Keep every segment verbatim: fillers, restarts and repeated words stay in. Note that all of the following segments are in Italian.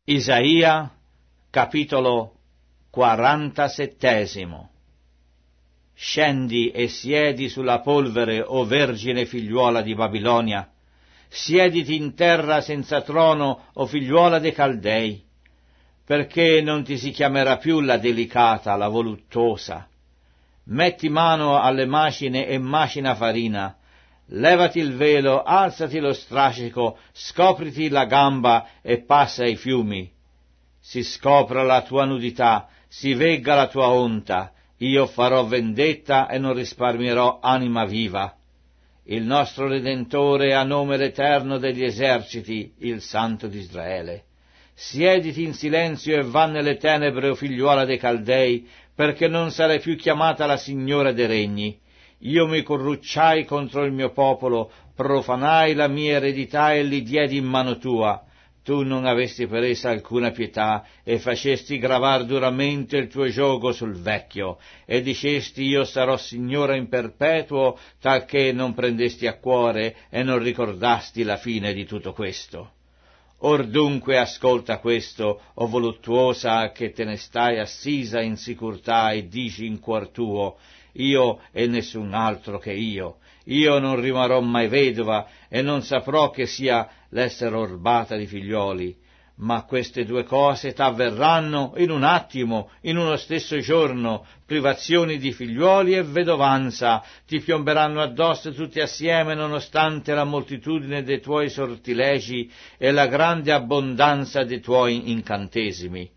Isaia, capitolo quarantasettesimo. Scendi e siedi sulla polvere, o vergine figliuola di Babilonia. Siediti in terra senza trono, o figliuola dei Caldei, perché non ti si chiamerà più la delicata, la voluttuosa. Metti mano alle macine e macina farina, levati il velo, alzati lo strascico, scopriti la gamba e passa ai fiumi. Si scopra la tua nudità, si vegga la tua onta, io farò vendetta e non risparmierò anima viva. Il nostro Redentore ha nome l'Eterno degli eserciti, il Santo di Israele. Siediti in silenzio e va nelle tenebre, o figliuola dei Caldei, perché non sarai più chiamata la Signora dei regni. Io mi corrucciai contro il mio popolo, profanai la mia eredità e li diedi in mano tua. Tu non avesti per essa alcuna pietà e facesti gravar duramente il tuo giogo sul vecchio, e dicesti io sarò signora in perpetuo, talché non prendesti a cuore e non ricordasti la fine di tutto questo. Or dunque ascolta questo, o voluttuosa, che te ne stai assisa in sicurtà e dici in cuor tuo, io e nessun altro che io, io non rimarrò mai vedova e non saprò che sia l'essere orbata di figlioli, ma queste due cose t'avverranno in un attimo, in uno stesso giorno, privazioni di figliuoli e vedovanza, ti piomberanno addosso tutti assieme nonostante la moltitudine dei tuoi sortilegi e la grande abbondanza dei tuoi incantesimi.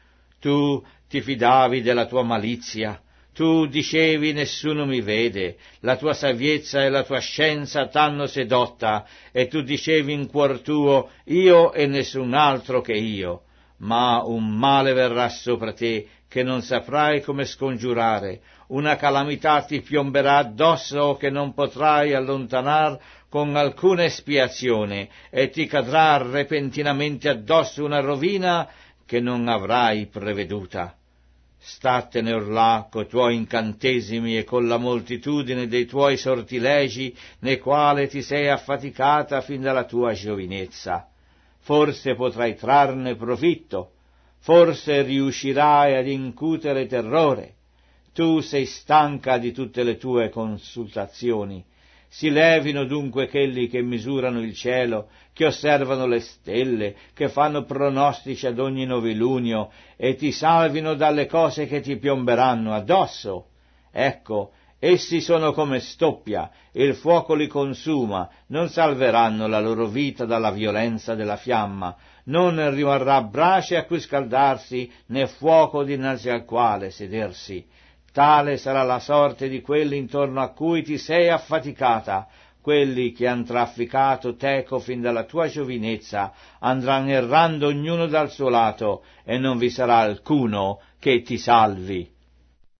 Tu ti fidavi della tua malizia, tu dicevi nessuno mi vede, la tua saviezza e la tua scienza t'hanno sedotta, e tu dicevi in cuor tuo, io e nessun altro che io. Ma un male verrà sopra te, che non saprai come scongiurare, una calamità ti piomberà addosso che non potrai allontanar con alcuna espiazione, e ti cadrà repentinamente addosso una rovina che non avrai preveduta. Statene or là coi tuoi incantesimi e con la moltitudine dei tuoi sortilegi, nei quali ti sei affaticata fin dalla tua giovinezza. Forse potrai trarne profitto, forse riuscirai ad incutere terrore. Tu sei stanca di tutte le tue consultazioni. Si levino dunque quelli che misurano il cielo, che osservano le stelle, che fanno pronostici ad ogni novilunio, e ti salvino dalle cose che ti piomberanno addosso. Ecco, essi sono come stoppia, il fuoco li consuma, non salveranno la loro vita dalla violenza della fiamma, non rimarrà brace a cui scaldarsi, né fuoco dinanzi al quale sedersi. Tale sarà la sorte di quelli intorno a cui ti sei affaticata. Quelli che han trafficato teco fin dalla tua giovinezza andranno errando ognuno dal suo lato, e non vi sarà alcuno che ti salvi.